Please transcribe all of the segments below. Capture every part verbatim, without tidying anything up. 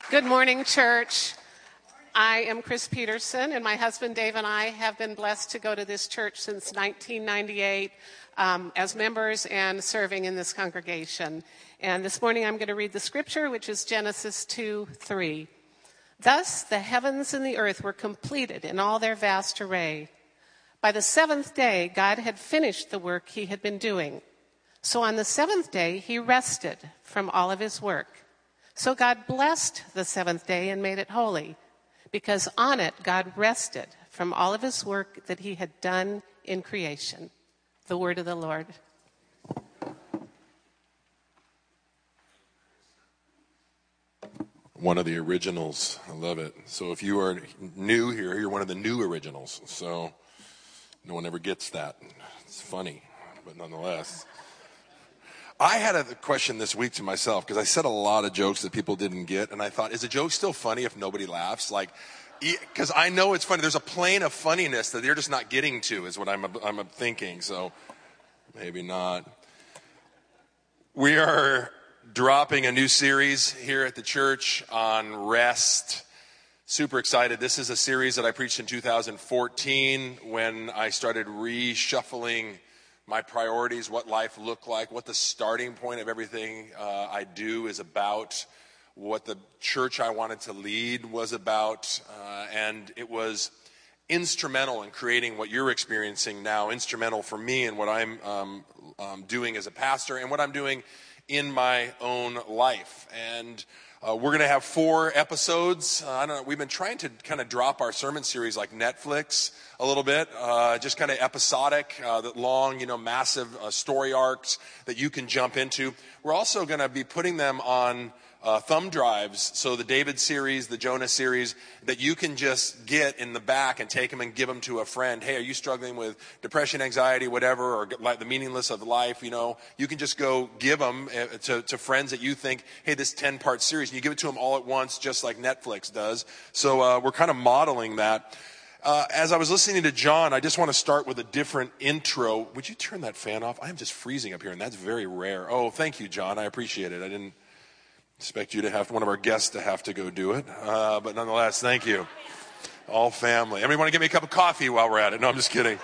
Good morning, church. I am Chris Peterson, and my husband Dave and I have been blessed to go to this church since nineteen ninety-eight um, as members and serving in this congregation. And this morning I'm going to read the scripture, which is Genesis two three. Thus the heavens and the earth were completed in all their vast array. By the seventh day, God had finished the work he had been doing. So on the seventh day, he rested from all of his work. So God blessed the seventh day and made it holy, because on it God rested from all of his work that he had done in creation. The word of the Lord. One of the originals. I love it. So if you are new here, you're one of the new originals. So no one ever gets that. It's funny, but nonetheless. I had a question this week to myself because I said a lot of jokes that people didn't get, and I thought, is a joke still funny if nobody laughs? Like, because I know it's funny. There's a plane of funniness that they're just not getting to, is what I'm I'm thinking. So maybe not. We are dropping a new series here at the church on rest. Super excited. This is a series that I preached in two thousand fourteen when I started reshuffling my priorities, what life looked like, what the starting point of everything uh, I do is about, what the church I wanted to lead was about, uh, and it was instrumental in creating what you're experiencing now, instrumental for me in what I'm um, um, doing as a pastor and what I'm doing in my own life. And uh, we're going to have four episodes. Uh, I don't know. We've been trying to kind of drop our sermon series like Netflix a little bit, uh, just kind of episodic, uh, that long, you know, massive uh, story arcs that you can jump into. We're also going to be putting them on uh, thumb drives. So the David series, the Jonah series, that you can just get in the back and take them and give them to a friend. Hey, are you struggling with depression, anxiety, whatever, or like the meaningless of life? You know, you can just go give them to, to friends that you think, hey, this ten-part series, and you give it to them all at once, just like Netflix does. So uh, we're kind of modeling that. Uh, as I was listening to John, I just want to start with a different intro. Would you turn that fan off? I am just freezing up here, and that's very rare. Oh, thank you, John. I appreciate it. I didn't expect you to have one of our guests to have to go do it. Uh, but nonetheless, thank you. All family. Everybody want to get me a cup of coffee while we're at it? No, I'm just kidding.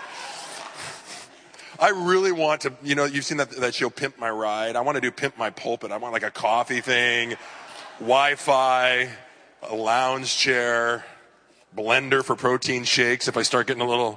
I really want to, you know, you've seen that, that show Pimp My Ride. I want to do Pimp My Pulpit. I want like a coffee thing, Wi-Fi, a lounge chair, blender for protein shakes if I start getting a little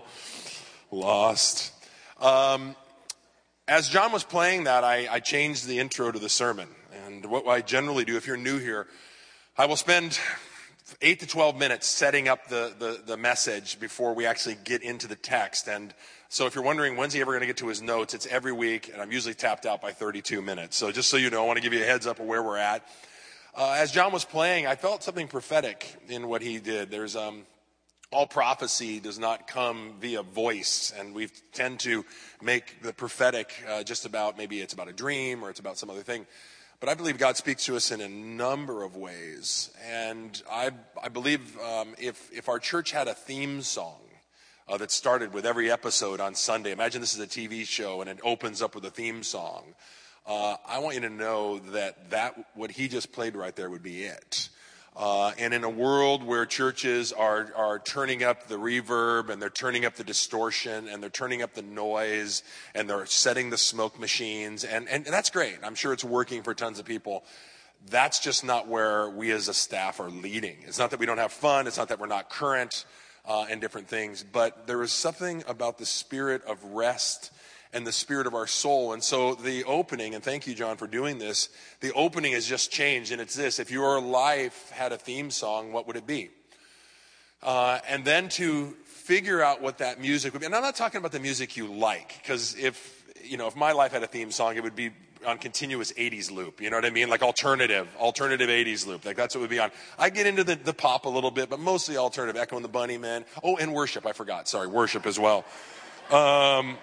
lost. Um, as John was playing that, I, I changed the intro to the sermon. And what I generally do, if you're new here, I will spend eight to twelve minutes setting up the, the, the message before we actually get into the text. And so if you're wondering when's he ever going to get to his notes, it's every week, and I'm usually tapped out by thirty-two minutes. So just so you know, I want to give you a heads up of where we're at. Uh, as John was playing, I felt something prophetic in what he did. There's um, all prophecy does not come via voice, and we tend to make the prophetic uh, just about, maybe it's about a dream or it's about some other thing. But I believe God speaks to us in a number of ways, and I, I believe um, if, if our church had a theme song uh, that started with every episode on Sunday, imagine this is a T V show and it opens up with a theme song. Uh, I want you to know that, that what he just played right there would be it. Uh, and in a world where churches are, are turning up the reverb and they're turning up the distortion and they're turning up the noise and they're setting the smoke machines, and, and, and that's great. I'm sure it's working for tons of people. That's just not where we as a staff are leading. It's not that we don't have fun. It's not that we're not current uh, and different things. But there is something about the spirit of rest and the spirit of our soul. And so the opening, and thank you, John, for doing this, the opening has just changed, and it's this: if your life had a theme song, what would it be? Uh, and then to figure out what that music would be. And I'm not talking about the music you like, because if, you know, if my life had a theme song, it would be on continuous eighties loop, you know what I mean? Like alternative, alternative eighties loop. Like that's what it would be on. I get into the, the pop a little bit, but mostly alternative, Echo and the Bunnymen. Oh, and worship, I forgot. Sorry, worship as well. Um...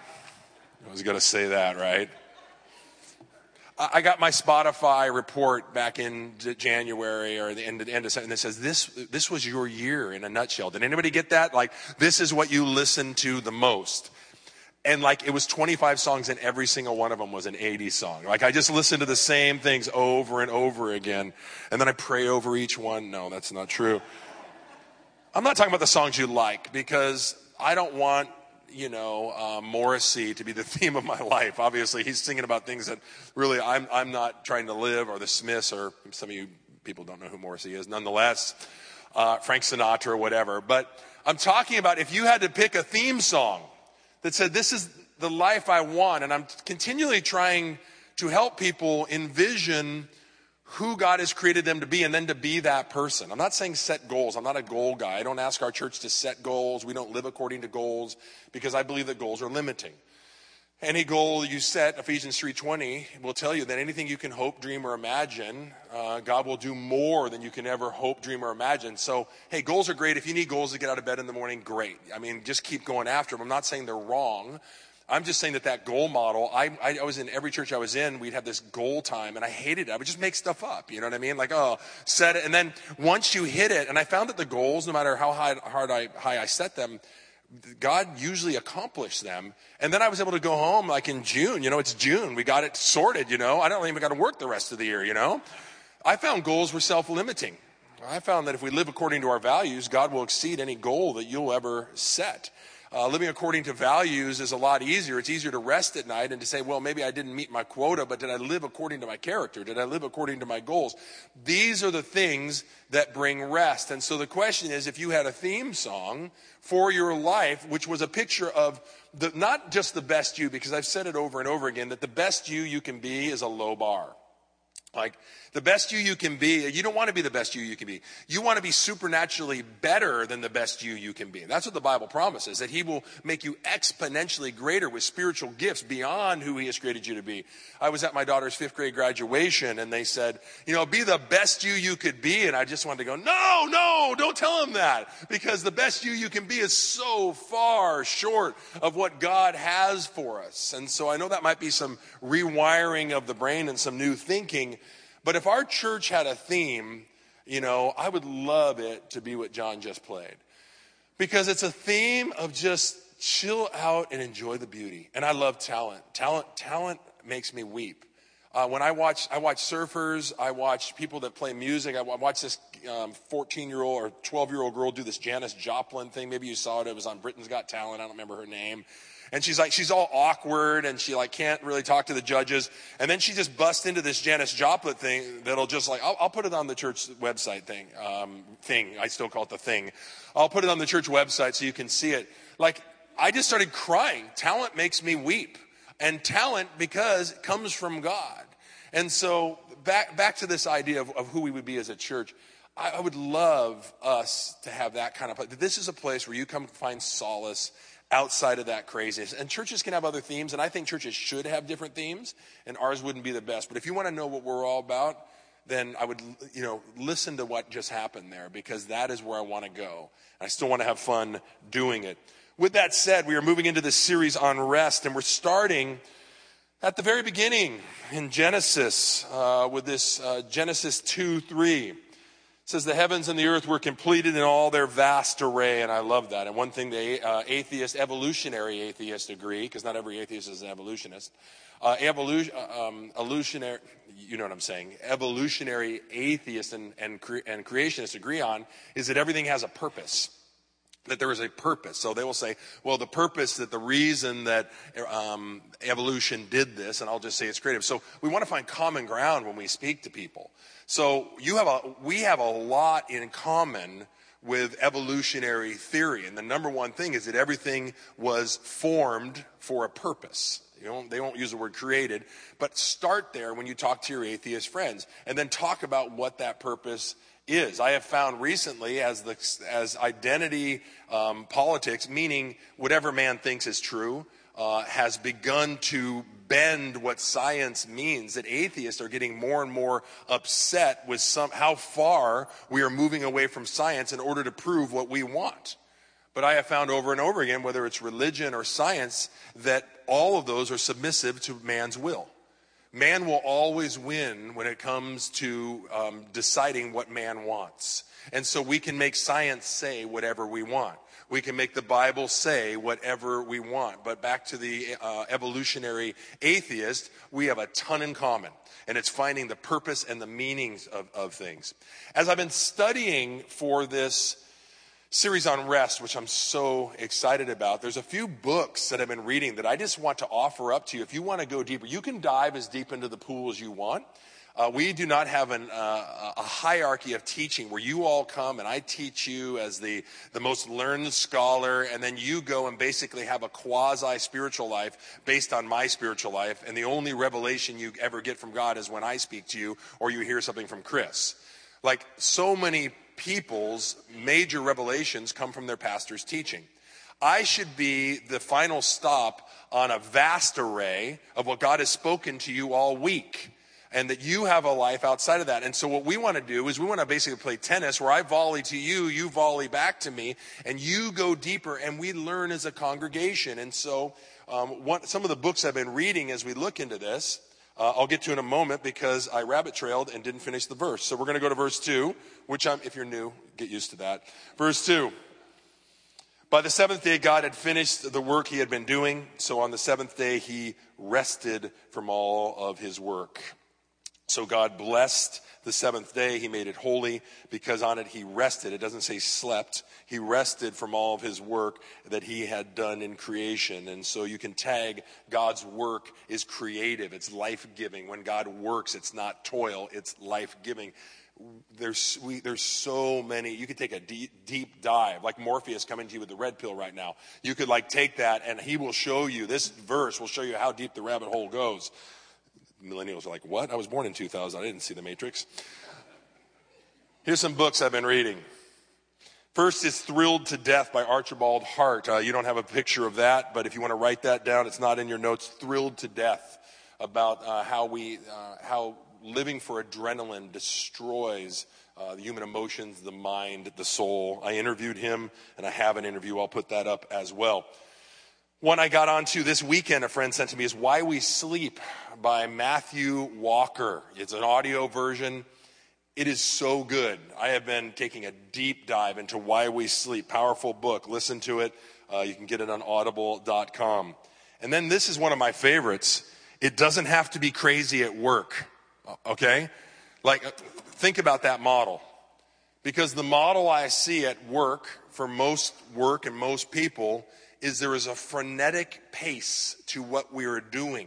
I was going to say that, right? I got my Spotify report back in January or the end of, end of and it says this this was your year in a nutshell. Did anybody get that? Like, this is what you listen to the most. And like it was twenty-five songs and every single one of them was an eighties song. Like I just listened to the same things over and over again. And then I pray over each one. No, that's not true. I'm not talking about the songs you like because I don't want, you know, uh, Morrissey to be the theme of my life. Obviously, he's singing about things that really I'm, I'm not trying to live, or the Smiths, or some of you people don't know who Morrissey is. Nonetheless, uh, Frank Sinatra or whatever. But I'm talking about if you had to pick a theme song that said, this is the life I want. And I'm continually trying to help people envision who God has created them to be and then to be that person. I'm not saying set goals. I'm not a goal guy. I don't ask our church to set goals. We don't live according to goals because I believe that goals are limiting. Any goal you set, Ephesians three twenty, will tell you that anything you can hope, dream, or imagine, uh, God will do more than you can ever hope, dream, or imagine. So, hey, goals are great. If you need goals to get out of bed in the morning, great. I mean, just keep going after them. I'm not saying they're wrong. I'm just saying that that goal model, I, I, I was in every church I was in, we'd have this goal time, and I hated it. I would just make stuff up, you know what I mean? Like, oh, set it. And then once you hit it, and I found that the goals, no matter how high, hard I, high I set them, God usually accomplished them. And then I was able to go home like in June. You know, it's June. We got it sorted, you know. I don't even got to work the rest of the year, you know. I found goals were self-limiting. I found that if we live according to our values, God will exceed any goal that you'll ever set. Uh, living according to values is a lot easier. It's easier to rest at night and to say, well, maybe I didn't meet my quota, but did I live according to my character? Did I live according to my goals? These are the things that bring rest. And so the question is, if you had a theme song for your life, which was a picture of the, not just the best you, because I've said it over and over again, that the best you you can be is a low bar. Like, the best you you can be, you don't want to be the best you you can be. You want to be supernaturally better than the best you you can be. That's what the Bible promises, that he will make you exponentially greater with spiritual gifts beyond who he has created you to be. I was at my daughter's fifth grade graduation, and they said, you know, be the best you you could be. And I just wanted to go, no, no, don't tell them that. Because the best you you can be is so far short of what God has for us. And so I know that might be some rewiring of the brain and some new thinking. But if our church had a theme, you know, I would love it to be what John just played. Because it's a theme of just chill out and enjoy the beauty. And I love talent. Talent, talent makes me weep. Uh, when I watch, I watch surfers, I watch people that play music. I watch this um, fourteen-year-old or twelve-year-old girl do this Janis Joplin thing. Maybe you saw it. It was on Britain's Got Talent. I don't remember her name. And she's like, she's all awkward and she like can't really talk to the judges. And then she just busts into this Janis Joplin thing that'll just like, I'll, I'll put it on the church website thing, um, thing. I still call it the thing. I'll put it on the church website so you can see it. Like, I just started crying. Talent makes me weep. And talent, because it comes from God. And so back, back to this idea of, of who we would be as a church. I, I would love us to have that kind of place. This is a place where you come find solace outside of that craziness. And churches can have other themes, and I think churches should have different themes, and ours wouldn't be the best. But if you want to know what we're all about, then I would, you know, listen to what just happened there, because that is where I want to go. I still want to have fun doing it. With that said, we are moving into this series on rest, and we're starting at the very beginning in Genesis uh, with this uh, Genesis two three. It says the heavens and the earth were completed in all their vast array, and I love that. And one thing the uh, atheist, evolutionary atheists agree, because not every atheist is an evolutionist. Uh, evolution, um, evolutionary, you know what I'm saying? Evolutionary atheists and and, cre- and creationists agree on is that everything has a purpose. That there is a purpose. So they will say, well, the purpose, that the reason that um, evolution did this, and I'll just say it's creative. So we want to find common ground when we speak to people. So you have a, we have a lot in common with evolutionary theory. And the number one thing is that everything was formed for a purpose. You know, they won't use the word created, but start there when you talk to your atheist friends, and then talk about what that purpose is. I have found recently as the as identity um, politics, meaning whatever man thinks is true, uh, has begun to bend what science means, that atheists are getting more and more upset with some how far we are moving away from science in order to prove what we want. But I have found over and over again, whether it's religion or science, that all of those are submissive to man's will. Man will always win when it comes to um, deciding what man wants. And so we can make science say whatever we want. We can make the Bible say whatever we want. But back to the uh, evolutionary atheist, we have a ton in common. And it's finding the purpose and the meanings of, of things. As I've been studying for this series on rest, which I'm so excited about, there's a few books that I've been reading that I just want to offer up to you. If you want to go deeper, you can dive as deep into the pool as you want. Uh, we do not have an, uh, a hierarchy of teaching where you all come and I teach you as the, the most learned scholar, and then you go and basically have a quasi-spiritual life based on my spiritual life, and the only revelation you ever get from God is when I speak to you or you hear something from Chris. Like so many people's major revelations come from their pastor's teaching. I should be the final stop on a vast array of what God has spoken to you all week, and that you have a life outside of that. And so what we want to do is we want to basically play tennis where I volley to you, you volley back to me, and you go deeper, and we learn as a congregation. And so um, one, some of the books I've been reading as we look into this, uh, I'll get to in a moment because I rabbit trailed and didn't finish the verse. So we're going to go to verse two, which I'm, if you're new, get used to that. Verse two. By the seventh day, God had finished the work he had been doing. So on the seventh day, he rested from all of his work. So God blessed the seventh day. He made it holy because on it he rested. It doesn't say slept. He rested from all of his work that he had done in creation. And so you can tag God's work is creative. It's life-giving. When God works, it's not toil. It's life-giving. There's we, there's so many. You could take a deep, deep dive, like Morpheus coming to you with the red pill right now. You could like take that and he will show you, this verse will show you how deep the rabbit hole goes. Millennials are like, what? I was born in two thousand. I didn't see the Matrix. Here's some books I've been reading. First is Thrilled to Death by Archibald Hart. Uh, you don't have a picture of that, but if you want to write that down, it's not in your notes. Thrilled to Death, about uh, how we, uh, how living for adrenaline destroys uh, the human emotions, the mind, the soul. I interviewed him, and I have an interview. I'll put that up as well. One I got onto this weekend, a friend sent to me, is Why We Sleep by Matthew Walker. It's an audio version. It is so good. I have been taking a deep dive into Why We Sleep. Powerful book. Listen to it. Uh, you can get it on audible dot com. And then this is one of my favorites. It Doesn't Have to Be Crazy at Work. Okay? Like, think about that model. Because the model I see at work for most work and most people is there is a frenetic pace to what we are doing.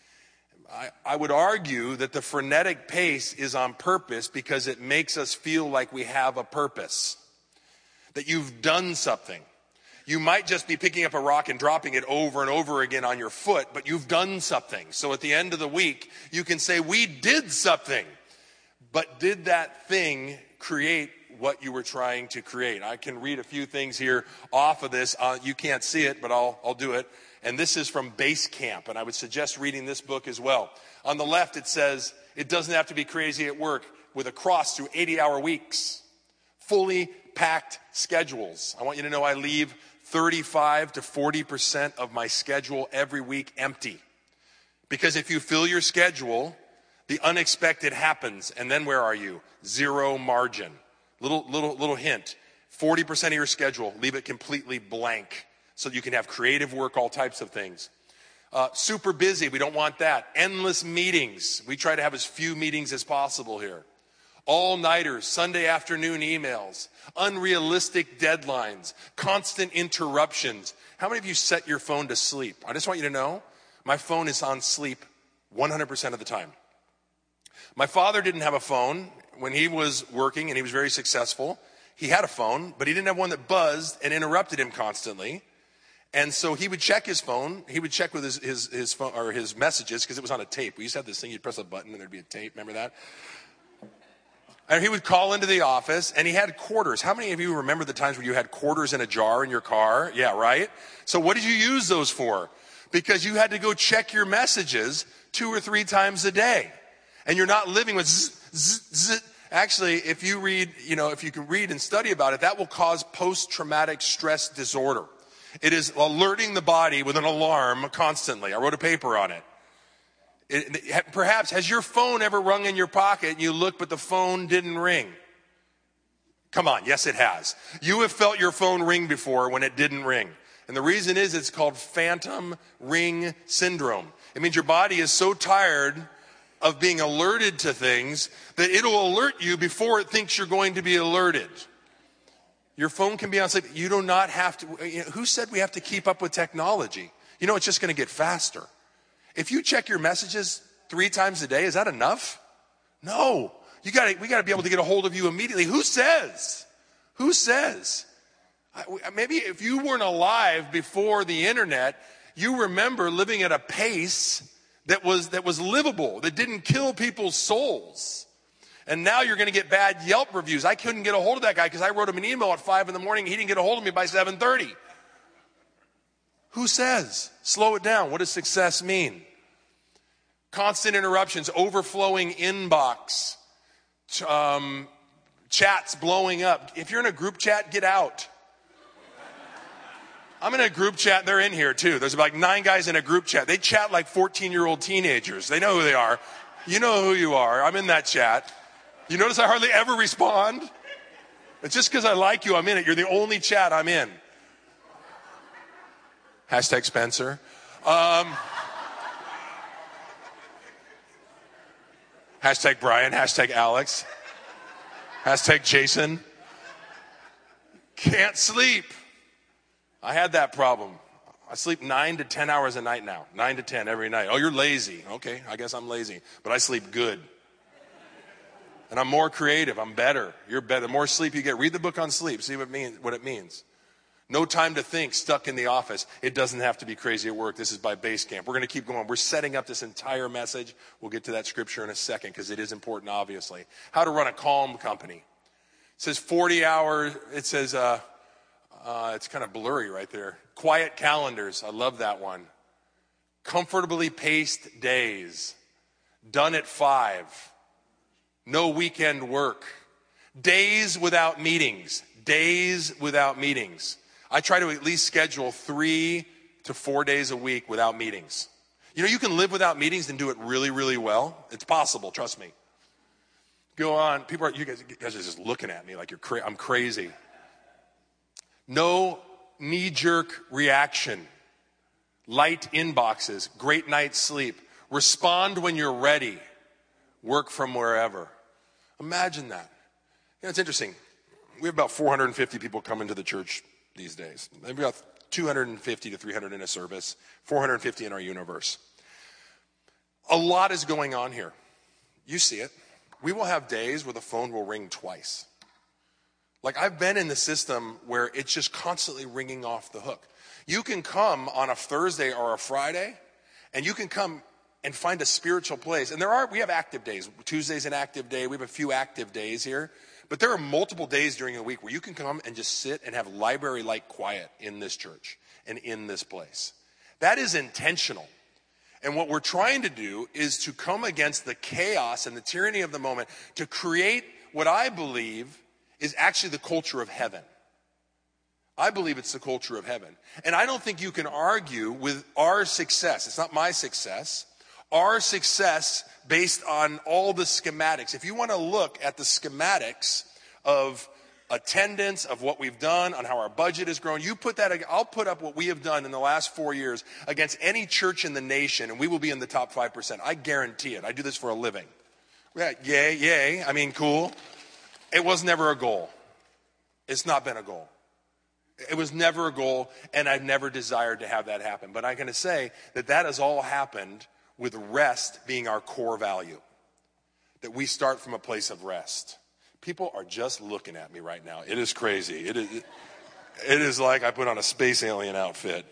I, I would argue that the frenetic pace is on purpose because it makes us feel like we have a purpose, that you've done something. You might just be picking up a rock and dropping it over and over again on your foot, but you've done something. So at the end of the week, you can say, we did something. But did that thing create what you were trying to create? I can read a few things here off of this. Uh, you can't see it, but I'll, I'll do it. And this is from Base Camp, and I would suggest reading this book as well. On the left, it says, it doesn't have to be crazy at work, with a cross through eighty-hour weeks, fully packed schedules. I want you to know I leave thirty-five to forty percent of my schedule every week empty. Because if you fill your schedule, the unexpected happens, and then where are you? Zero margin. Little, little, little hint. forty percent of your schedule, leave it completely blank so you can have creative work, all types of things. Uh, super busy, we don't want that. Endless meetings. We try to have as few meetings as possible here. All-nighters, Sunday afternoon emails, unrealistic deadlines, constant interruptions. How many of you set your phone to sleep? I just want you to know, my phone is on sleep one hundred percent of the time. My father didn't have a phone. When he was working and he was very successful, he had a phone, but he didn't have one that buzzed and interrupted him constantly. And so he would check his phone. He would check with his his, his phone or his messages because it was on a tape. We used to have this thing, you'd press a button and there'd be a tape. Remember that? And he would call into the office, and he had quarters. How many of you remember the times where you had quarters in a jar in your car? Yeah, right? So what did you use those for? Because you had to go check your messages two or three times a day. And you're not living with zzz, zzz, zzz. Actually, if you read, you know, if you can read and study about it, that will cause post-traumatic stress disorder. It is alerting the body with an alarm constantly. I wrote a paper on it. It, it, perhaps, has your phone ever rung in your pocket and you look but the phone didn't ring? Come on, yes it has. You have felt your phone ring before when it didn't ring. And the reason is it's called phantom ring syndrome. It means your body is so tired of being alerted to things that it'll alert you before it thinks you're going to be alerted. Your phone can be on sleep. You do not have to. You know, who said we have to keep up with technology? You know, it's just going to get faster. If you check your messages three times a day, is that enough? No. You got we got to be able to get a hold of you immediately. Who says? Who says? Maybe if you weren't alive before the internet, you remember living at a pace that was that was livable, that didn't kill people's souls. And now you're going to get bad Yelp reviews. I couldn't get a hold of that guy because I wrote him an email at five in the morning. He didn't get a hold of me by seven thirty. Who says? Slow it down. What does success mean? Constant interruptions, overflowing inbox, um, chats blowing up. If you're in a group chat, get out. I'm in a group chat. They're in here too. There's like nine guys in a group chat. They chat like fourteen-year-old teenagers. They know who they are. You know who you are. I'm in that chat. You notice I hardly ever respond? It's just because I like you, I'm in it. You're the only chat I'm in. Hashtag Spencer. Um, hashtag Brian. Hashtag Alex. Hashtag Jason. Can't sleep. I had that problem. I sleep nine to ten hours a night now. Nine to ten every night. Oh, you're lazy. Okay, I guess I'm lazy. But I sleep good. And I'm more creative. I'm better. You're better. The more sleep you get. Read the book on sleep. See what it means. What it means. No time to think, stuck in the office. It doesn't have to be crazy at work. This is by Base Camp. We're going to keep going. We're setting up this entire message. We'll get to that scripture in a second because it is important, obviously. How to run a calm company. It says forty hours. It says, uh, uh, it's kind of blurry right there. Quiet calendars. I love that one. Comfortably paced days. Done at five. No weekend work. Days without meetings. Days without meetings. I try to at least schedule three to four days a week without meetings. You know, you can live without meetings and do it really, really well. It's possible, trust me. Go on. People are, you guys, you guys are just looking at me like you're cra- I'm crazy. No knee-jerk reaction. Light inboxes. Great night's sleep. Respond when you're ready. Work from wherever. Imagine that. You know, it's interesting. We have about four hundred fifty people come into the church these days. Maybe about two hundred fifty to three hundred in a service, four hundred fifty in our universe. A lot is going on here. You see it. We will have days where the phone will ring twice. Like I've been in the system where it's just constantly ringing off the hook. You can come on a Thursday or a Friday, and you can come and find a spiritual place. And there are, we have active days. Tuesday's an active day. We have a few active days here. But there are multiple days during the week where you can come and just sit and have library-like quiet in this church and in this place. That is intentional. And what we're trying to do is to come against the chaos and the tyranny of the moment to create what I believe is actually the culture of heaven. I believe it's the culture of heaven. And I don't think you can argue with our success. It's not my success. Our success based on all the schematics. If you want to look at the schematics of attendance, of what we've done, on how our budget has grown, you put that, I'll put up what we have done in the last four years against any church in the nation, and we will be in the top five percent. I guarantee it. I do this for a living. Yeah, yay, yay. I mean, cool. It was never a goal. It's not been a goal. It was never a goal, and I've never desired to have that happen. But I'm going to say that that has all happened with rest being our core value. That we start from a place of rest. People are just looking at me right now. It is crazy. It is, it is like I put on a space alien outfit.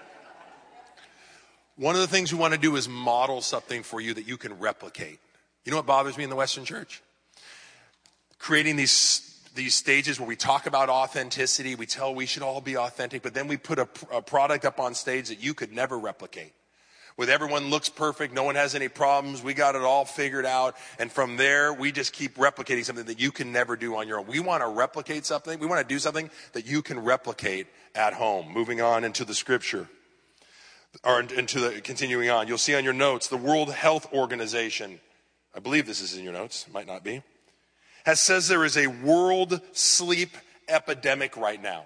One of the things we want to do is model something for you that you can replicate. You know what bothers me in the Western church? Creating these these stages where we talk about authenticity, we tell we should all be authentic, but then we put a, a product up on stage that you could never replicate. With everyone looks perfect, no one has any problems, we got it all figured out, and from there, we just keep replicating something that you can never do on your own. We want to replicate something, we want to do something that you can replicate at home. Moving on into the scripture. or into the, continuing on, you'll see on your notes, the World Health Organization, I believe this is in your notes, might not be, has says there is a world sleep epidemic right now.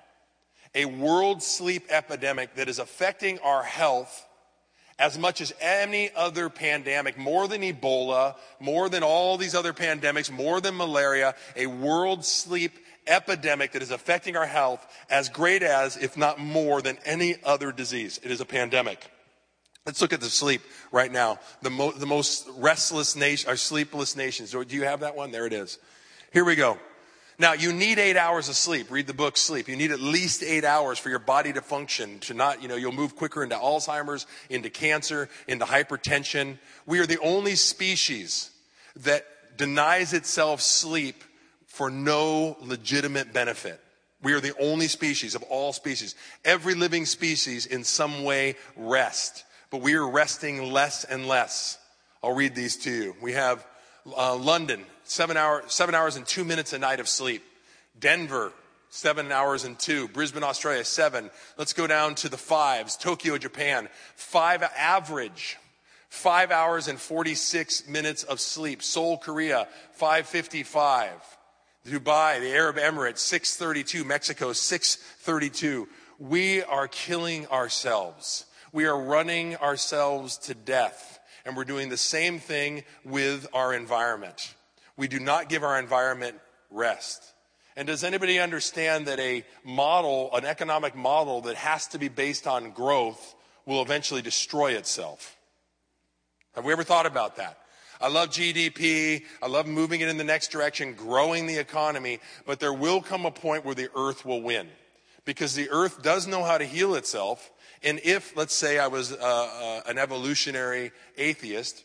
A world sleep epidemic that is affecting our health as much as any other pandemic, more than Ebola, more than all these other pandemics, more than malaria, a world sleep epidemic that is affecting our health as great as, if not more than any other disease. It is a pandemic. Let's look at the sleep right now. The, mo- the most restless nation, or sleepless nations. Do you have that one? There it is. Here we go. Now, you need eight hours of sleep. Read the book, Sleep. You need at least eight hours for your body to function, to not, you know, you'll move quicker into Alzheimer's, into cancer, into hypertension. We are the only species that denies itself sleep for no legitimate benefit. We are the only species of all species. Every living species in some way rest, but we are resting less and less. I'll read these to you. We have uh, London, seven, hour, seven hours and two minutes a night of sleep. Denver, seven hours and two. Brisbane, Australia, seven. Let's go down to the fives. Tokyo, Japan, five average. Five hours and forty-six minutes of sleep. Seoul, Korea, five fifty-five. Dubai, the Arab Emirates, six thirty-two. Mexico, six thirty-two. We are killing ourselves. We are running ourselves to death. And we're doing the same thing with our environment. We do not give our environment rest. And does anybody understand that a model, an economic model that has to be based on growth will eventually destroy itself? Have we ever thought about that? I love G D P. I love moving it in the next direction, growing the economy. But there will come a point where the earth will win. Because the earth does know how to heal itself. And if, let's say, I was uh, uh, an evolutionary atheist,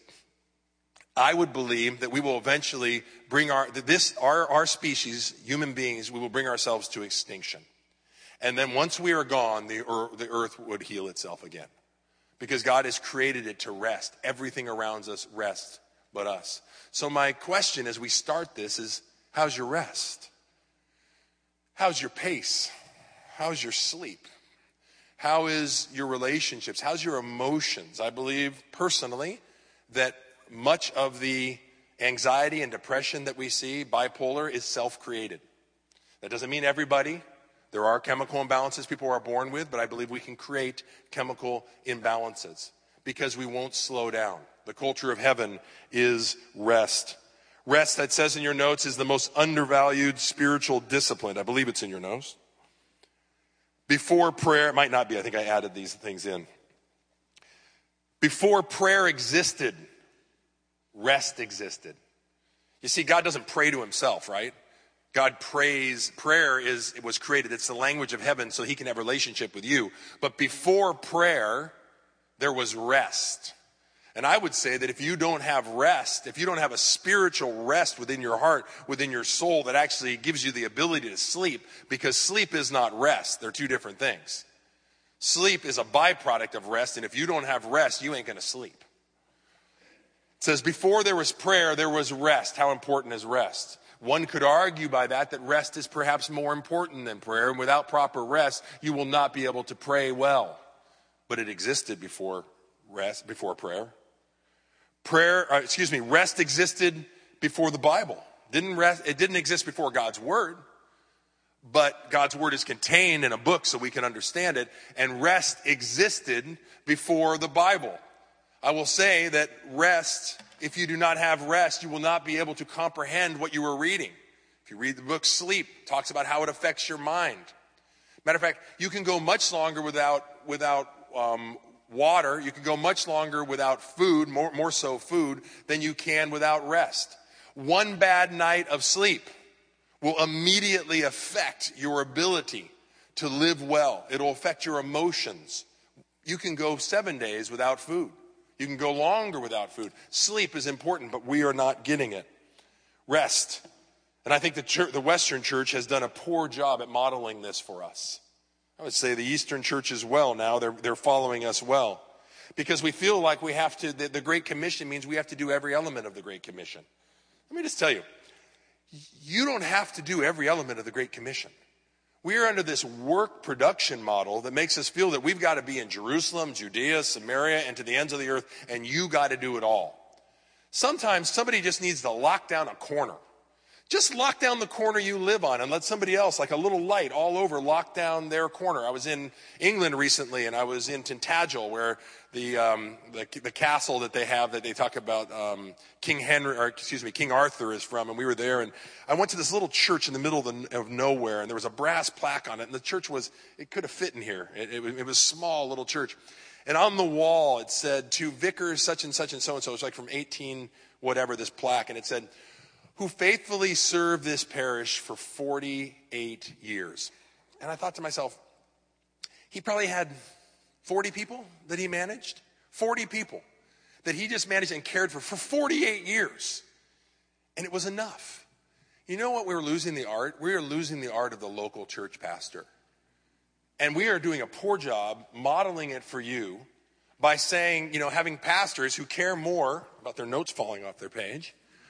I would believe that we will eventually bring our, this, our, our species, human beings, we will bring ourselves to extinction. And then once we are gone, the, er, the earth would heal itself again. Because God has created it to rest. Everything around us rests but us. So my question as we start this is, how's your rest? How's your pace? How's your sleep? How is your relationships? How's your emotions? I believe personally that much of the anxiety and depression that we see, bipolar, is self-created. That doesn't mean everybody. There are chemical imbalances people are born with, but I believe we can create chemical imbalances because we won't slow down. The culture of heaven is rest. Rest, that says in your notes, is the most undervalued spiritual discipline. I believe it's in your notes. Before prayer, it might not be, I think I added these things in. Before prayer existed, rest existed. You see, God doesn't pray to himself, right? God prays, prayer is, it was created, it's the language of heaven so he can have a relationship with you. But before prayer, there was rest. And I would say that if you don't have rest, if you don't have a spiritual rest within your heart, within your soul that actually gives you the ability to sleep, because sleep is not rest. They're two different things. Sleep is a byproduct of rest, and if you don't have rest, you ain't going to sleep. It says, before there was prayer, there was rest. How important is rest? One could argue by that that rest is perhaps more important than prayer, and without proper rest, you will not be able to pray well. But it existed before rest, before prayer. Prayer, uh, excuse me, rest existed before the Bible. Didn't rest, it didn't exist before God's Word. But God's Word is contained in a book so we can understand it. And rest existed before the Bible. I will say that rest, if you do not have rest, you will not be able to comprehend what you are reading. If you read the book Sleep, it talks about how it affects your mind. Matter of fact, you can go much longer without, without um, water. You can go much longer without food, more, more so food, than you can without rest. One bad night of sleep will immediately affect your ability to live well. It'll affect your emotions. You can go seven days without food. You can go longer without food. Sleep is important, but we are not getting it. Rest. And I think the, church, the Western church has done a poor job at modeling this for us. I would say the Eastern church as well now. They're, they're following us well. Because we feel like we have to, the, the Great Commission means we have to do every element of the Great Commission. Let me just tell you, you don't have to do every element of the Great Commission. We are under this work production model that makes us feel that we've got to be in Jerusalem, Judea, Samaria, and to the ends of the earth, and you got to do it all. Sometimes somebody just needs to lock down a corner. Just lock down the corner you live on and let somebody else, like a little light all over, lock down their corner. I was in England recently, and I was in Tintagel, where the um, the, the castle that they have that they talk about um, King Henry, or excuse me, King Arthur is from, and we were there. And I went to this little church in the middle of, the, of nowhere, and there was a brass plaque on it, and the church was, it could have fit in here. It, it, it was a small little church. And on the wall, it said, to vicars such and such and so and so. It was like from eighteen whatever, this plaque, and it said, who faithfully served this parish for forty-eight years. And I thought to myself, he probably had forty people that he managed, forty people that he just managed and cared for for forty-eight years. And it was enough. You know what we're losing the art? We are losing the art of the local church pastor. And we are doing a poor job modeling it for you by saying, you know, having pastors who care more about their notes falling off their page,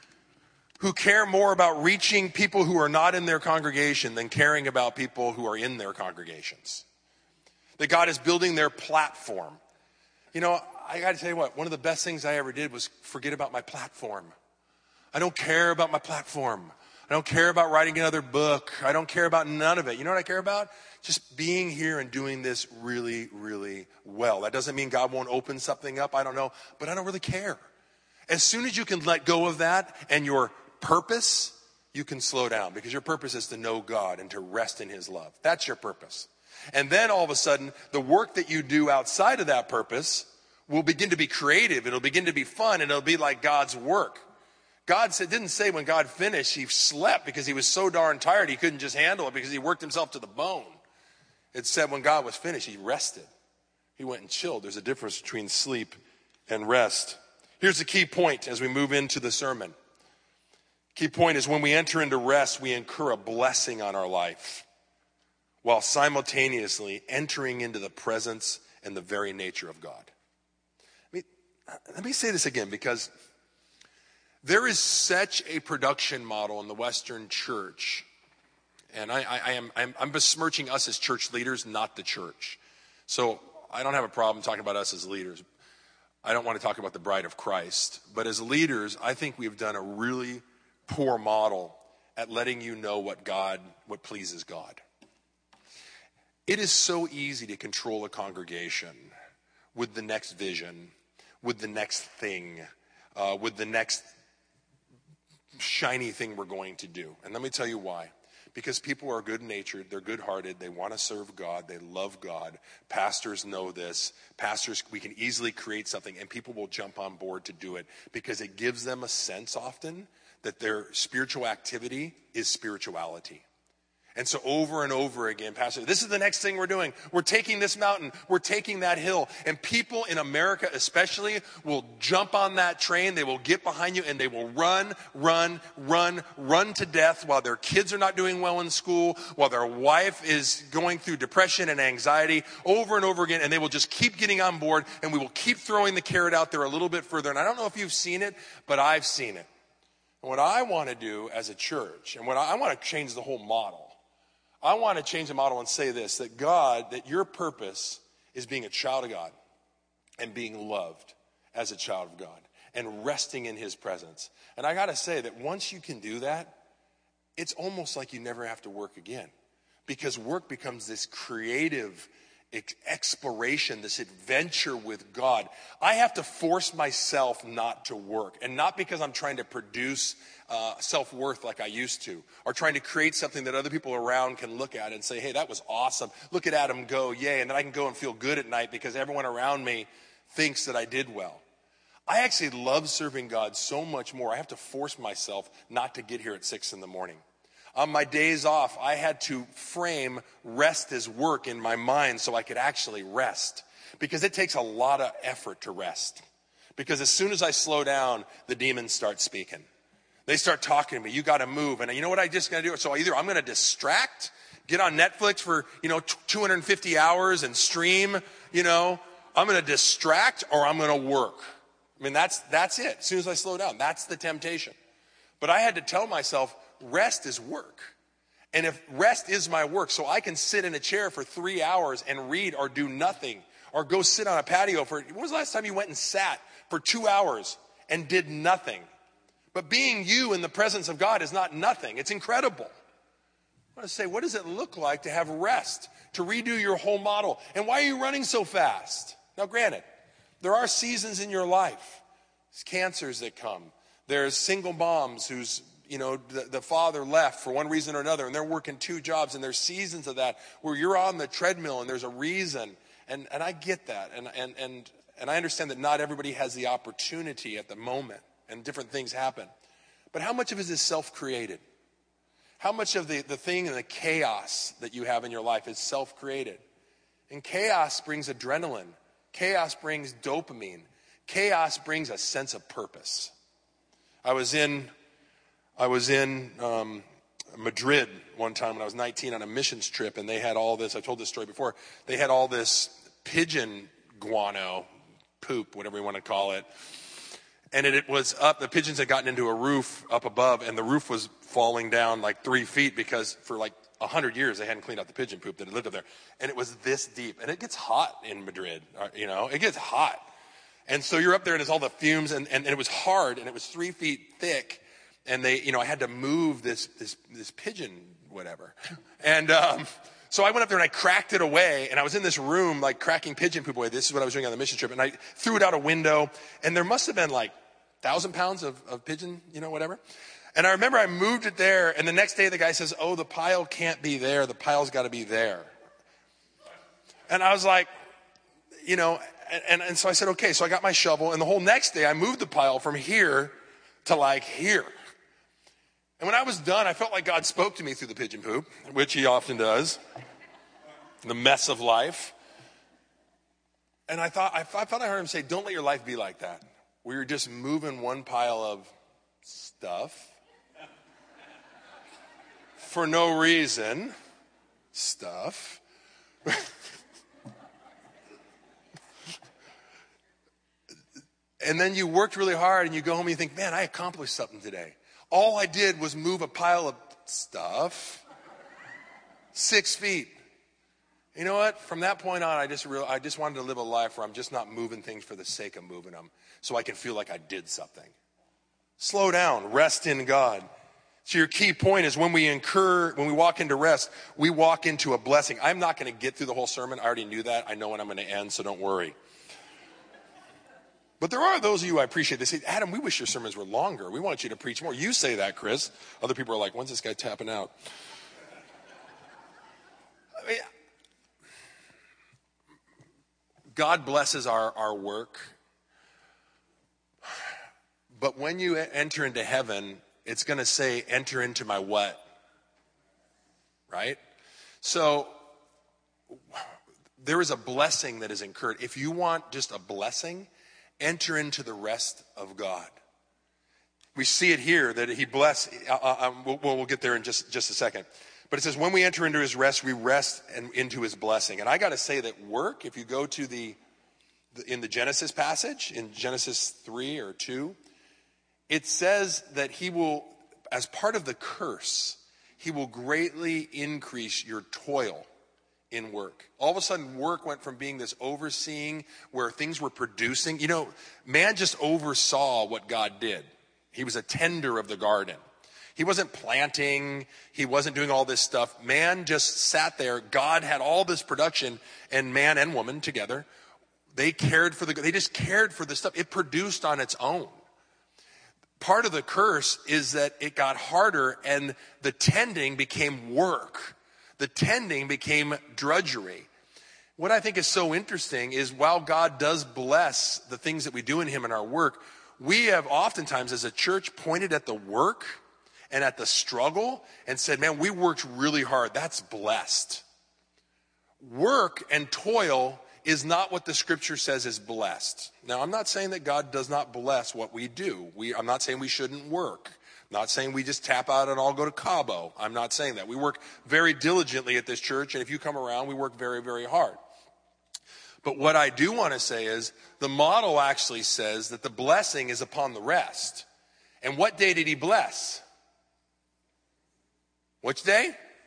who care more about reaching people who are not in their congregation than caring about people who are in their congregations. That God is building their platform. You know, I got to tell you what, one of the best things I ever did was forget about my platform. I don't care about my platform. I don't care about writing another book. I don't care about none of it. You know what I care about? Just being here and doing this really, really well. That doesn't mean God won't open something up. I don't know, but I don't really care. As soon as you can let go of that and your purpose, you can slow down, because your purpose is to know God and to rest in his love. That's your purpose. And then all of a sudden, the work that you do outside of that purpose will begin to be creative. It'll begin to be fun, and it'll be like God's work. God said, didn't say when God finished, he slept because he was so darn tired he couldn't just handle it because he worked himself to the bone. It said when God was finished, he rested. He went and chilled. There's a difference between sleep and rest. Here's the key point as we move into the sermon. Key point is when we enter into rest, we incur a blessing on our life while simultaneously entering into the presence and the very nature of God. I mean, let me say this again, because there is such a production model in the Western church, and I, I, I am I'm, I'm besmirching us as church leaders, not the church. So I don't have a problem talking about us as leaders. I don't want to talk about the bride of Christ, but as leaders, I think we've done a really poor model at letting you know what God, what pleases God. It is so easy to control a congregation with the next vision, with the next thing, uh, with the next shiny thing we're going to do. And let me tell you why. Because people are good-natured, they're good-hearted, they want to serve God, they love God. Pastors know this. Pastors, we can easily create something, and people will jump on board to do it because it gives them a sense often that their spiritual activity is spirituality. And so over and over again, Pastor, this is the next thing we're doing. We're taking this mountain. We're taking that hill. And people in America especially will jump on that train. They will get behind you and they will run, run, run, run to death while their kids are not doing well in school, while their wife is going through depression and anxiety over and over again. And they will just keep getting on board, and we will keep throwing the carrot out there a little bit further. And I don't know if you've seen it, but I've seen it. And what I want to do as a church, and what I, I want to change the whole model. I want to change the model and say this, that God, that your purpose is being a child of God and being loved as a child of God and resting in his presence. And I got to say that once you can do that, it's almost like you never have to work again, because work becomes this creative exploration, this adventure with God. I have to force myself not to work, and not because I'm trying to produce uh, self-worth like I used to, or trying to create something that other people around can look at and say, hey, that was awesome. Look at Adam go, yay. And then I can go and feel good at night because everyone around me thinks that I did well. I actually love serving God so much more. I have to force myself not to get here at six in the morning. On my days off, I had to frame rest as work in my mind so I could actually rest. Because it takes a lot of effort to rest. Because as soon as I slow down, the demons start speaking. They start talking to me. You got to move. And you know what I just got to do? So either I'm going to distract, get on Netflix for, you know, two hundred fifty hours and stream, you know. I'm going to distract or I'm going to work. I mean, that's that's it. As soon as I slow down, that's the temptation. But I had to tell myself, rest is work. And if rest is my work, so I can sit in a chair for three hours and read or do nothing, or go sit on a patio for, when was the last time you went and sat for two hours and did nothing? But being you in the presence of God is not nothing. It's incredible. I want to say, what does it look like to have rest, to redo your whole model? And why are you running so fast? Now, granted, there are seasons in your life. There's cancers that come. There's single moms whose, you know, the, the father left for one reason or another, and they're working two jobs, and there's seasons of that where you're on the treadmill and there's a reason. And, and I get that. And, and, and, and I understand that not everybody has the opportunity at the moment, and different things happen. But how much of it is self-created? How much of the, the thing and the chaos that you have in your life is self-created? And chaos brings adrenaline. Chaos brings dopamine. Chaos brings a sense of purpose. I was in, I was in um, Madrid one time when I was nineteen on a missions trip, and they had all this, I told this story before, they had all this pigeon guano, poop, whatever you want to call it. And it, it was up, the pigeons had gotten into a roof up above, and the roof was falling down like three feet because for like a hundred years they hadn't cleaned out the pigeon poop that had lived up there. And it was this deep. And it gets hot in Madrid, you know, it gets hot. And so you're up there and it's all the fumes, and, and, and it was hard, and it was three feet thick. And they, you know, I had to move this, this, this pigeon, whatever. And, um, so I went up there and I cracked it away, and I was in this room like cracking pigeon poop away. This is what I was doing on the mission trip. And I threw it out a window, and there must have been like thousand pounds of, of pigeon, you know, whatever. And I remember I moved it there, and the next day the guy says, oh, the pile can't be there. The pile's got to be there. And I was like, you know, and, and, and so I said, okay. So I got my shovel, and the whole next day I moved the pile from here to like here. And when I was done, I felt like God spoke to me through the pigeon poop, which he often does, the mess of life. And I thought, I thought I heard him say, don't let your life be like that, where you're just moving one pile of stuff for no reason, stuff. And then you worked really hard, and you go home and you think, man, I accomplished something today. All I did was move a pile of stuff six feet. You know what? From that point on, I just real, I just wanted to live a life where I'm just not moving things for the sake of moving them, so I can feel like I did something. Slow down. Rest in God. So your key point is when we incur, when we walk into rest, we walk into a blessing. I'm not going to get through the whole sermon. I already knew that. I know when I'm going to end, so don't worry. But there are those of you I appreciate. They say, Adam, we wish your sermons were longer. We want you to preach more. You say that, Chris. Other people are like, when's this guy tapping out? I mean, God blesses our, our work. But when you enter into heaven, it's going to say, enter into my what? Right? So there is a blessing that is incurred. If you want just a blessing, enter into the rest of God. We see it here that he blessed. Uh, um, we'll, we'll get there in just, just a second. But it says, when we enter into his rest, we rest and into his blessing. And I got to say that work, if you go to the, the, in the Genesis passage, in Genesis three or two, it says that he will, as part of the curse, he will greatly increase your toil in work. All of a sudden, work went from being this overseeing where things were producing. You know, man just oversaw what God did. He was a tender of the garden. He wasn't planting. He wasn't doing all this stuff. Man just sat there. God had all this production, and man and woman together, they cared for the, they just cared for the stuff. It produced on its own. Part of the curse is that it got harder, and the tending became work. The tending became drudgery. What I think is so interesting is while God does bless the things that we do in him in our work, we have oftentimes as a church pointed at the work and at the struggle and said, man, we worked really hard. That's blessed. Work and toil is not what the scripture says is blessed. Now, I'm not saying that God does not bless what we do. We, I'm not saying we shouldn't work. I'm not saying we just tap out and all go to Cabo. I'm not saying that. We work very diligently at this church, and if you come around, we work very, very hard. But what I do want to say is the model actually says that the blessing is upon the rest. And what day did he bless? Which day?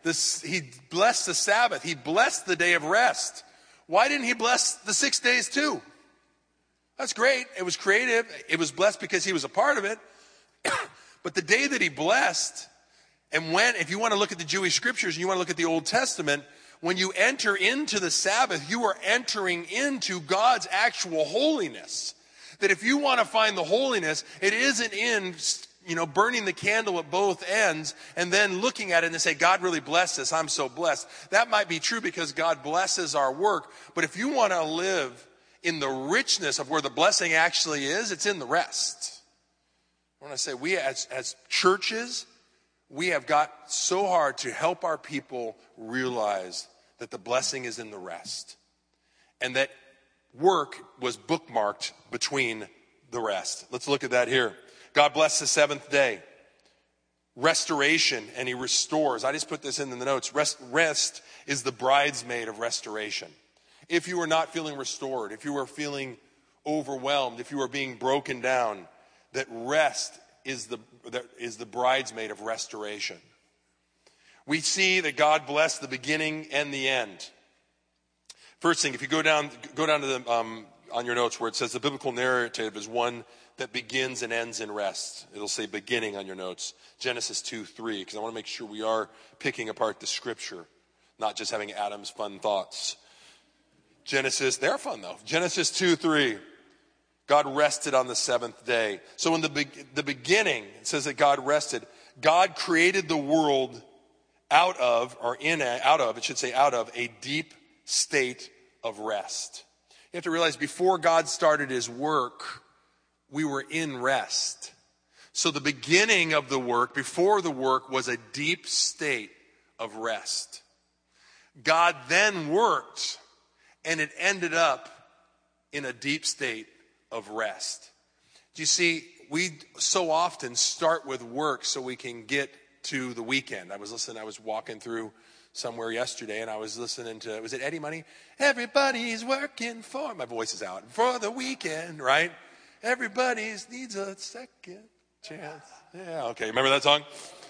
this, he blessed the Sabbath. He blessed the day of rest. Why didn't he bless the six days too? That's great. It was creative. It was blessed because he was a part of it. But the day that he blessed, and when, if you want to look at the Jewish scriptures and you want to look at the Old Testament, when you enter into the Sabbath, you are entering into God's actual holiness. That if you want to find the holiness, it isn't in, you know, burning the candle at both ends and then looking at it and say, God really blessed us. I'm so blessed. That might be true because God blesses our work. But if you want to live in the richness of where the blessing actually is, it's in the rest. I want to say we as, as churches, we have got so hard to help our people realize that the blessing is in the rest. And that work was bookmarked between the rest. Let's look at that here. God blessed the seventh day. Restoration, and he restores. I just put this in the notes. Rest, rest is the bridesmaid of restoration. If you are not feeling restored, if you are feeling overwhelmed, if you are being broken down, that rest is the, that is the bridesmaid of restoration. We see that God blessed the beginning and the end. First thing, if you go down, go down to the, um, on your notes where it says the biblical narrative is one that begins and ends in rest. It'll say beginning on your notes. Genesis two three, because I want to make sure we are picking apart the scripture, not just having Adam's fun thoughts. Genesis, they're fun though. Genesis two three. God rested on the seventh day. So in the, be- the beginning, it says that God rested. God created the world out of, or in, a, out of, it should say out of, a deep state of rest. You have to realize before God started his work, we were in rest. So the beginning of the work, before the work, was a deep state of rest. God then worked, and it ended up in a deep state of rest. Do you see, we so often start with work so we can get to the weekend. I was listening, I was walking through somewhere yesterday and I was listening to, was it Eddie Money? Everybody's working for, my voice is out, for the weekend, right? Everybody needs a second chance. Yeah, okay, remember that song?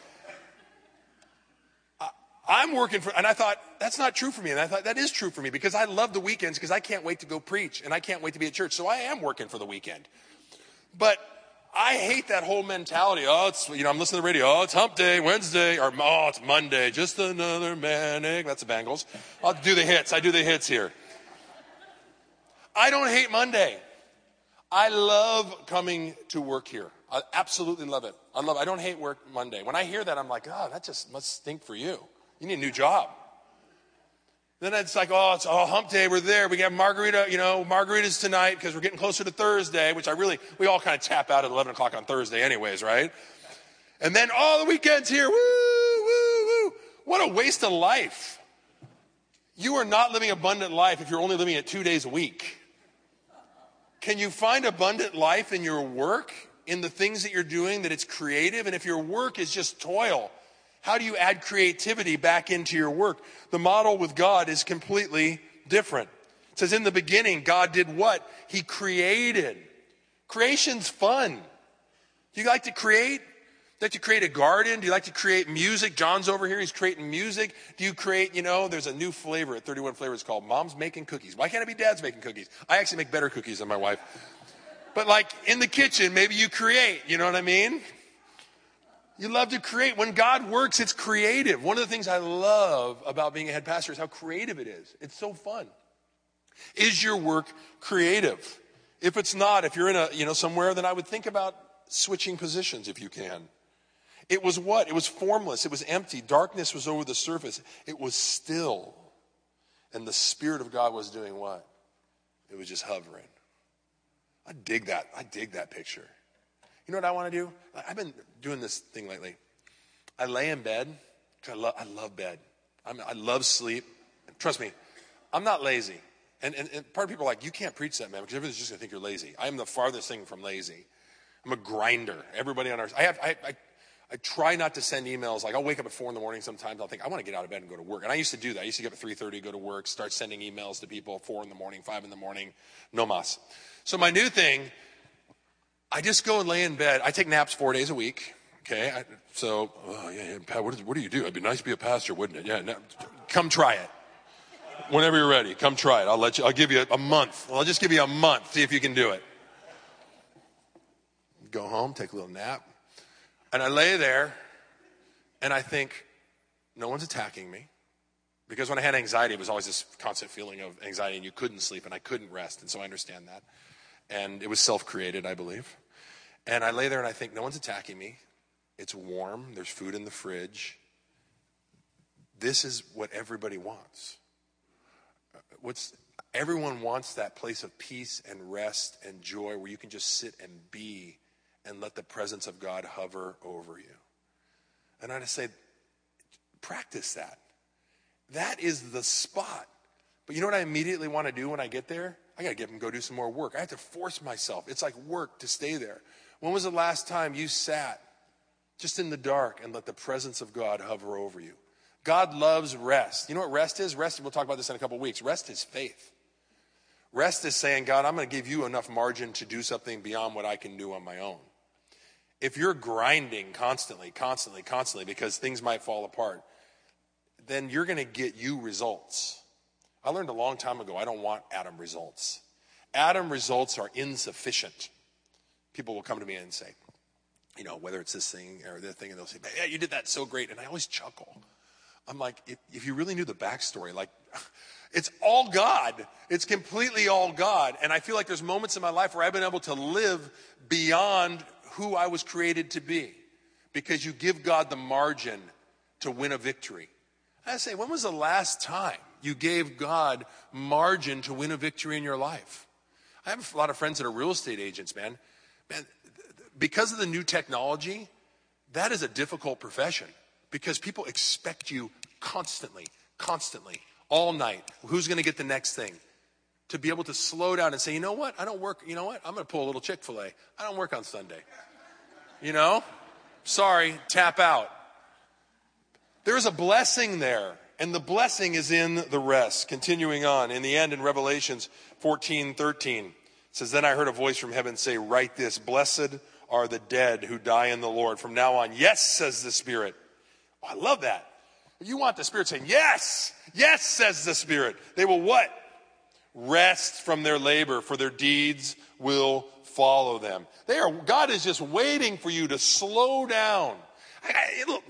I'm working for, and I thought, that's not true for me. And I thought, that is true for me because I love the weekends because I can't wait to go preach and I can't wait to be at church. So I am working for the weekend. But I hate that whole mentality. Oh, it's, you know, I'm listening to the radio. Oh, it's hump day, Wednesday, or oh, it's Monday. Just another manic. That's the Bengals. I'll do the hits. I do the hits here. I don't hate Monday. I love coming to work here. I absolutely love it. I love it. I don't hate work Monday. When I hear that, I'm like, oh, that just must stink for you. You need a new job. Then it's like, oh, it's oh, hump day. We're there. We got margarita, you know, margaritas tonight because we're getting closer to Thursday, which I really, we all kind of tap out at eleven o'clock on Thursday anyways, right? And then, oh, the weekend's here. Woo, woo, woo. What a waste of life. You are not living abundant life if you're only living it two days a week. Can you find abundant life in your work, in the things that you're doing, that it's creative? And if your work is just toil, how do you add creativity back into your work? The model with God is completely different. It says in the beginning, God did what? He created. Creation's fun. Do you like to create? Do you like to create a garden? Do you like to create music? John's over here. He's creating music. Do you create, you know, there's a new flavor at thirty-one Flavors called Mom's Making Cookies. Why can't it be Dad's making cookies? I actually make better cookies than my wife. But like in the kitchen, maybe you create. You know what I mean? You love to create. When God works, it's creative. One of the things I love about being a head pastor is how creative it is. It's so fun. Is your work creative? If it's not, if you're in a, you know, somewhere, then I would think about switching positions if you can. It was what? It was formless. It was empty. Darkness was over the surface. It was still. And the Spirit of God was doing what? It was just hovering. I dig that. I dig that picture. You know what I want to do? I've been doing this thing lately. I lay in bed. I love, I love bed. I'm, I love sleep. Trust me, I'm not lazy. And, and, and part of people are like, you can't preach that, man, because everyone's just going to think you're lazy. I am the farthest thing from lazy. I'm a grinder. Everybody on our, I have, I, I, I try not to send emails. Like I'll wake up at four in the morning sometimes. I'll think, I want to get out of bed and go to work. And I used to do that. I used to get up at three thirty, go to work, start sending emails to people, four in the morning, five in the morning. No mas. So my new thing, I just go and lay in bed. I take naps four days a week. Okay, I, so, oh, yeah, yeah, Pat, what, is, what do you do? It'd be nice to be a pastor, wouldn't it? Yeah, no, come try it. Whenever you're ready, come try it. I'll let you, I'll give you a, a month. Well, I'll just give you a month, see if you can do it. Go home, take a little nap. And I lay there, and I think, no one's attacking me. Because when I had anxiety, it was always this constant feeling of anxiety, and you couldn't sleep, and I couldn't rest, and so I understand that. And it was self-created, I believe. And I lay there, and I think, no one's attacking me. It's warm. There's food in the fridge. This is what everybody wants. What's everyone wants that place of peace and rest and joy where you can just sit and be and let the presence of God hover over you. And I just say, practice that. That is the spot. But you know what I immediately want to do when I get there? I got to get up and go do some more work. I have to force myself. It's like work to stay there. When was the last time you sat just in the dark and let the presence of God hover over you? God loves rest. You know what rest is? Rest, we'll talk about this in a couple of weeks. Rest is faith. Rest is saying, God, I'm going to give you enough margin to do something beyond what I can do on my own. If you're grinding constantly, constantly, constantly because things might fall apart, then you're going to get you results. I learned a long time ago, I don't want Adam results. Adam results are insufficient. People will come to me and say, you know, whether it's this thing or that thing, and they'll say, yeah, you did that so great. And I always chuckle. I'm like, if, if you really knew the backstory, like, it's all God. It's completely all God. And I feel like there's moments in my life where I've been able to live beyond who I was created to be because you give God the margin to win a victory. I say, when was the last time you gave God margin to win a victory in your life? I have a lot of friends that are real estate agents, man. Man, because of the new technology, that is a difficult profession because people expect you constantly, constantly, all night. Who's going to get the next thing? To be able to slow down and say, you know what? I don't work. You know what? I'm going to pull a little Chick-fil-A. I don't work on Sunday. You know? Sorry, tap out. There's a blessing there, and the blessing is in the rest. Continuing on, in the end, in Revelations fourteen thirteen, it says, then I heard a voice from heaven say, write this, blessed are the dead who die in the Lord from now on. Yes, says the Spirit. Oh, I love that. You want the Spirit saying, yes, yes, says the Spirit. They will what? Rest from their labor, for their deeds will follow them. They are. God is just waiting for you to slow down. I, I, look,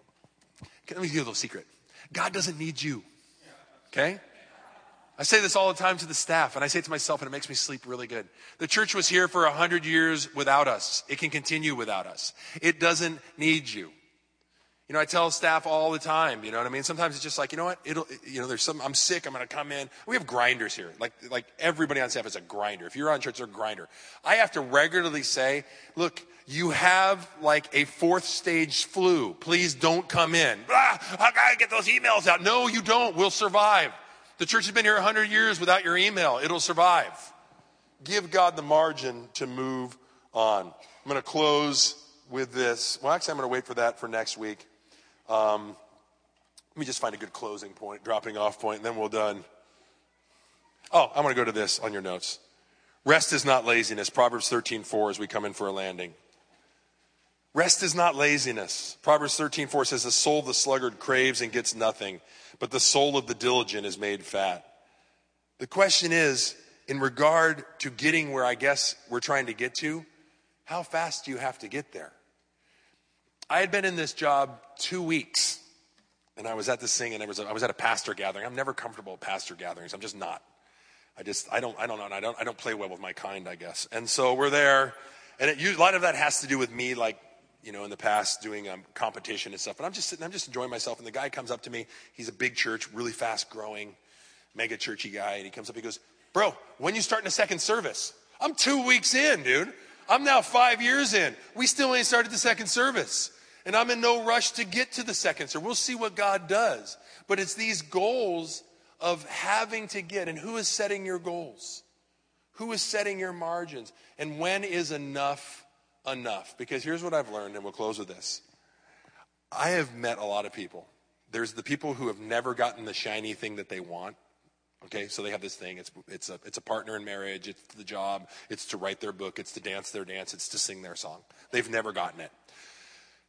let me give you a little secret. God doesn't need you. Okay? I say this all the time to the staff, and I say it to myself, and it makes me sleep really good. The church was here for a hundred years without us. It can continue without us. It doesn't need you. You know, I tell staff all the time, you know what I mean? Sometimes it's just like, you know what? It'll, you know, there's some, I'm sick, I'm going to come in. We have grinders here. Like, like everybody on staff is a grinder. If you're on church, they're a grinder. I have to regularly say, look, you have like a fourth stage flu. Please don't come in. Ah, I got to get those emails out. No, you don't. We'll survive. The church has been here a hundred years without your email. It'll survive. Give God the margin to move on. I'm going to close with this. Well, actually, I'm going to wait for that for next week. Um, let me just find a good closing point, dropping off point, and then we're done. Oh, I'm going to go to this on your notes. Rest is not laziness. Proverbs thirteen four as we come in for a landing. Rest is not laziness. Proverbs thirteen four says, the soul of the sluggard craves and gets nothing, but the soul of the diligent is made fat. The question is, in regard to getting where I guess we're trying to get to, how fast do you have to get there? I had been in this job two weeks, and I was at this thing, and I was, I was at a pastor gathering. I'm never comfortable at pastor gatherings. I'm just not. I just, I don't, I don't know. And I don't, I don't play well with my kind, I guess. And so we're there, and it, a lot of that has to do with me, like, you know, in the past doing um, competition and stuff. But I'm just sitting, I'm just enjoying myself. And the guy comes up to me. He's a big church, really fast growing, mega churchy guy. And he comes up, he goes, bro, when you starting a second service? I'm two weeks in, dude. I'm now five years in. We still ain't started the second service. And I'm in no rush to get to the second service. We'll see what God does. But it's these goals of having to get. And who is setting your goals? Who is setting your margins? And when is enough enough? Because here's what I've learned, and we'll close with this. I have met a lot of people. There's the people who have never gotten the shiny thing that they want. Okay, so they have this thing. It's it's a it's a partner in marriage. It's the job. It's to write their book. It's to dance their dance. It's to sing their song. They've never gotten it.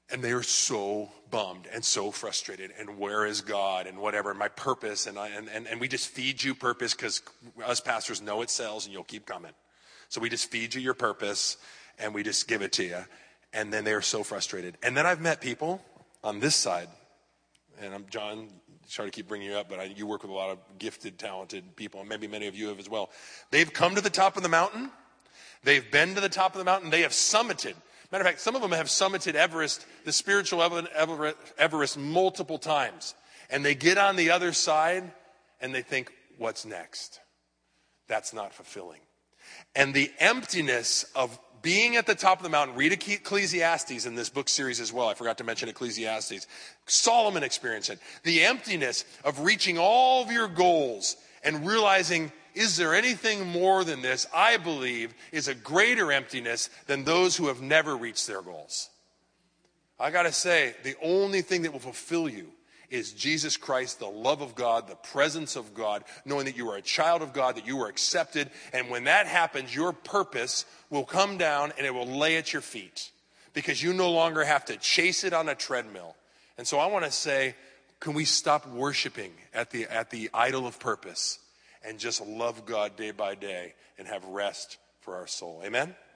And they are so bummed and so frustrated. And where is God and whatever, and my purpose. And, I, and, and, and we just feed you purpose because us pastors know it sells and you'll keep coming. So we just feed you your purpose and we just give it to you. And then they are so frustrated. And then I've met people on this side. And I'm John, sorry to keep bringing you up, but I, you work with a lot of gifted, talented people. And maybe many of you have as well. They've come to the top of the mountain. They've been to the top of the mountain. They have summited. Matter of fact, some of them have summited Everest, the spiritual Everest, multiple times. And they get on the other side and they think, what's next? That's not fulfilling. And the emptiness of being at the top of the mountain, read Ecclesiastes in this book series as well. I forgot to mention Ecclesiastes. Solomon experienced it. The emptiness of reaching all of your goals and realizing, is there anything more than this? I believe is a greater emptiness than those who have never reached their goals. I got to say, the only thing that will fulfill you is Jesus Christ, the love of God, the presence of God, knowing that you are a child of God, that you are accepted. And when that happens, your purpose will come down and it will lay at your feet because you no longer have to chase it on a treadmill. And so I want to say, can we stop worshiping at the, at the idol of purpose and just love God day by day and have rest for our soul? Amen?